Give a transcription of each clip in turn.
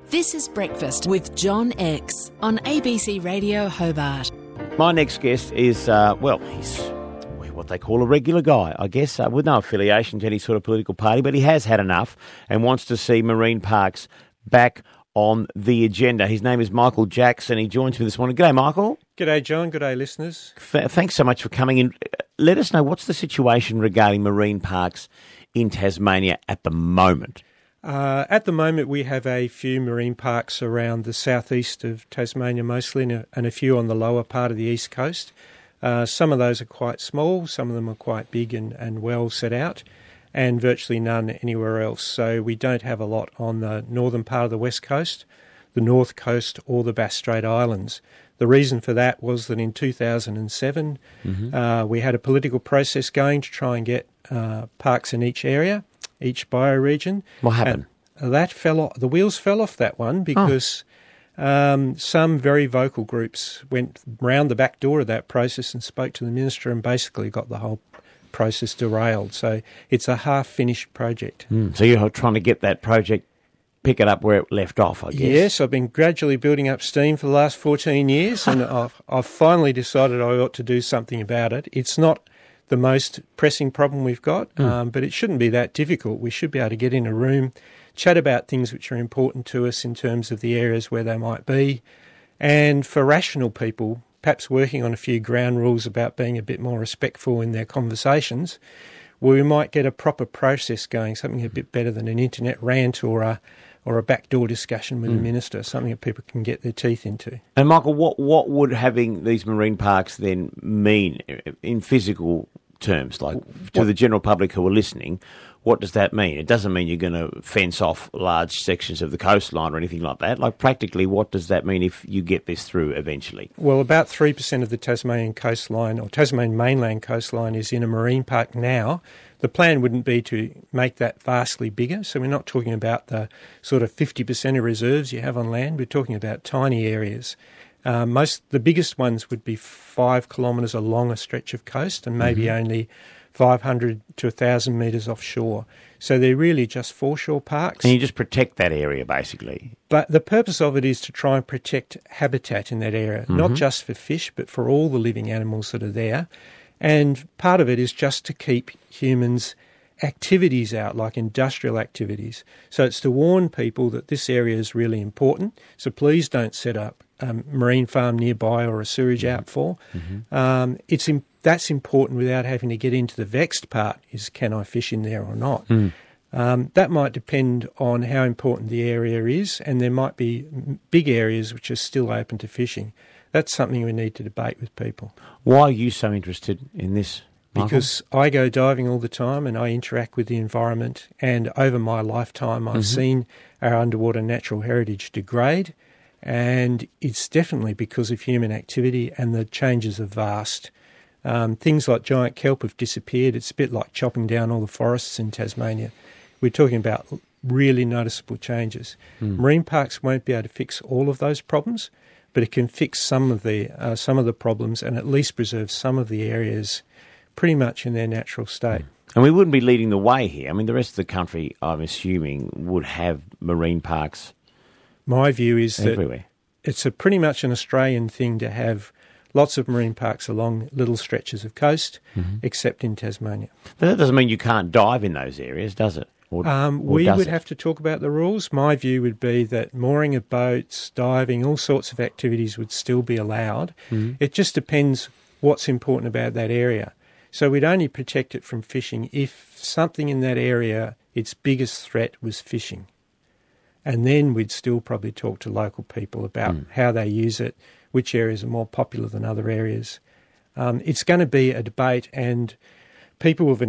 This is Breakfast with John X on ABC Radio Hobart. My next guest is, he's what they call a regular guy, I guess, with no affiliation to any sort of political party, but he has had enough and wants to see marine parks back on the agenda. His name is Michael Jackson. He joins me this morning. G'day, Michael. G'day, John. G'day, listeners. Thanks so much for coming in. Let us know, what's the situation regarding marine parks in Tasmania at the moment? At the moment, we have a few marine parks around the southeast of Tasmania mostly, and a few on the lower part of the east coast. Some of those are quite small, some of them are quite big and well set out, and virtually none anywhere else. So we don't have a lot on the northern part of the west coast, the north coast, or the Bass Strait Islands. The reason for that was that in 2007, we had a political process going to try and get parks in each area, each bioregion. What happened? That fell off. The wheels fell off that one because some very vocal groups went round the back door of that process and spoke to the minister and basically got the whole process derailed. So it's a half-finished project. So you're trying to get that project, pick it up where it left off, I guess. Yes, I've been gradually building up steam for the last 14 years and I've finally decided I ought to do something about it. It's not the most pressing problem we've got, but it shouldn't be that difficult. We should be able to get in a room, chat about things which are important to us in terms of the areas where they might be, and for rational people, perhaps working on a few ground rules about being a bit more respectful in their conversations, where we might get a proper process going, something a bit better than an internet rant or a backdoor discussion with the minister, something that people can get their teeth into. And Michael, what would having these marine parks then mean in physical terms, like to the general public who are listening? What does that mean? It doesn't mean you're going to fence off large sections of the coastline or anything like that. Like, practically, what does that mean if you get this through eventually? Well, about 3% of the Tasmanian coastline, or Tasmanian mainland coastline, is in a marine park now. The plan wouldn't be to make that vastly bigger, so we're not talking about the sort of 50% of reserves you have on land. We're talking about tiny areas. The biggest ones would be 5 kilometres along a stretch of coast and maybe only 500 to 1,000 metres offshore. So they're really just foreshore parks. And you just protect that area, basically. But the purpose of it is to try and protect habitat in that area, not just for fish, but for all the living animals that are there. And part of it is just to keep humans' activities out, like industrial activities. So it's to warn people that this area is really important. So please don't set up a marine farm nearby or a sewage outfall. That's important without having to get into the vexed part, is can I fish in there or not? That might depend on how important the area is, and there might be big areas which are still open to fishing. That's something we need to debate with people. Why are you so interested in this, Michael? Because I go diving all the time and I interact with the environment, and over my lifetime I've seen our underwater natural heritage degrade, and it's definitely because of human activity, and the changes are vast. Things like giant kelp have disappeared. It's a bit like chopping down all the forests in Tasmania. We're talking about really noticeable changes. Marine parks won't be able to fix all of those problems, but it can fix some of the problems and at least preserve some of the areas pretty much in their natural state. And we wouldn't be leading the way here. I mean, the rest of the country, I'm assuming, would have marine parks. My view is everywhere. That it's pretty much an Australian thing to have lots of marine parks along little stretches of coast, except in Tasmania. But that doesn't mean you can't dive in those areas, does it? We would have to talk about the rules. My view would be that mooring of boats, diving, all sorts of activities would still be allowed. It just depends what's important about that area. So we'd only protect it from fishing if something in that area, its biggest threat was fishing. And then we'd still probably talk to local people about how they use it, which areas are more popular than other areas. It's going to be a debate, and people with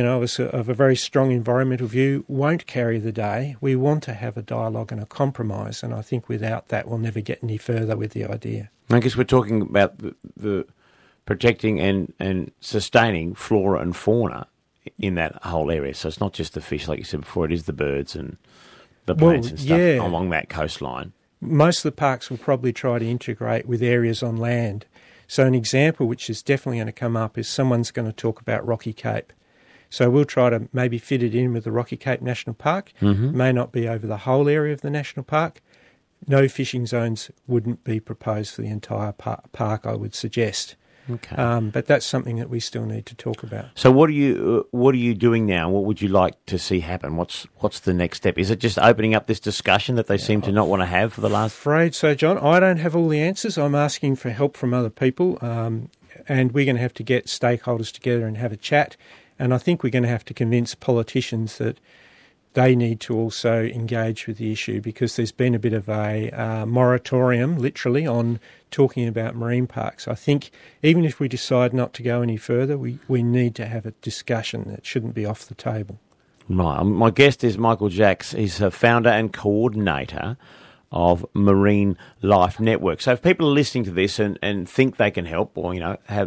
of a very strong environmental view won't carry the day. We want to have a dialogue and a compromise, and I think without that we'll never get any further with the idea. I guess we're talking about the protecting and sustaining flora and fauna in that whole area. So it's not just the fish, like you said before, it is the birds and the plants and stuff along that coastline. Most of the parks will probably try to integrate with areas on land. So an example which is definitely going to come up is someone's going to talk about Rocky Cape. So we'll try to maybe fit it in with the Rocky Cape National Park. It may not be over the whole area of the national park, no fishing zones wouldn't be proposed for the entire park, I would suggest. Okay. But that's something that we still need to talk about. So what are you doing now? What would you like to see happen? What's the next step? Is it just opening up this discussion that they seem to not want to have for the last? Afraid so, John. I don't have all the answers. I'm asking for help from other people, and we're going to have to get stakeholders together and have a chat. And I think we're going to have to convince politicians that they need to also engage with the issue, because there's been a bit of a moratorium, literally, on talking about marine parks. I think even if we decide not to go any further, we need to have a discussion that shouldn't be off the table. Right. My guest is Michael Jacks. He's a founder and coordinator of Marine Life Network. So if people are listening to this and think they can help, or have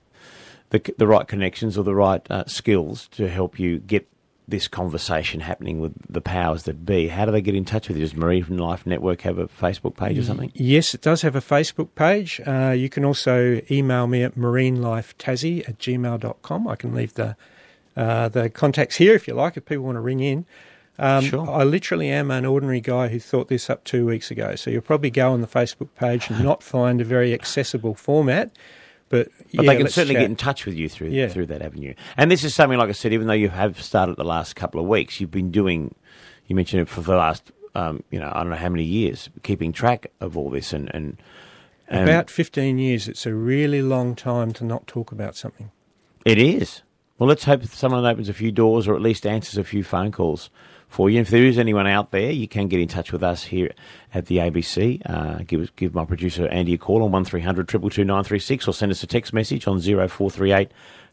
the right connections or the right skills to help you get this conversation happening with the powers that be, how do they get in touch with you? Does Marine Life Network have a Facebook page or something? Yes, it does have a Facebook page. You can also email me at marinelifetassie@gmail.com. I can leave the contacts here if you like, if people want to ring in. Sure. I literally am an ordinary guy who thought this up 2 weeks ago, so you'll probably go on the Facebook page and not find a very accessible format. But they can certainly get in touch with you through that avenue. And this is something, like I said, even though you have started the last couple of weeks, you've been doing, you mentioned it for the last, I don't know how many years, keeping track of all this. And about 15 years. It's a really long time to not talk about something. It is. Well, let's hope someone opens a few doors or at least answers a few phone calls for you. If there is anyone out there, you can get in touch with us here at the ABC. Give my producer Andy a call on 1300 222 936, or send us a text message on 0438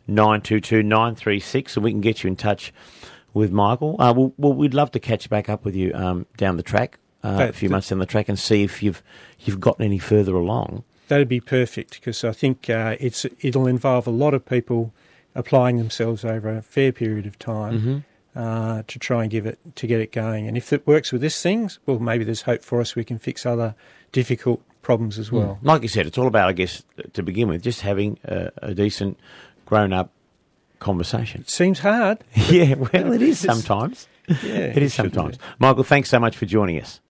922 936, and we can get you in touch with Michael. We'd love to catch back up with you down the track, a few months down the track, and see if you've gotten any further along. That'd be perfect, because I think it'll involve a lot of people applying themselves over a fair period of time. To try and get it going. And if it works with this thing, well, maybe there's hope for us. We can fix other difficult problems as well. Like you said, it's all about, I guess, to begin with, just having a decent, grown-up conversation. It seems hard. Yeah, well, it is sometimes. Yeah, it is sometimes. Michael, thanks so much for joining us.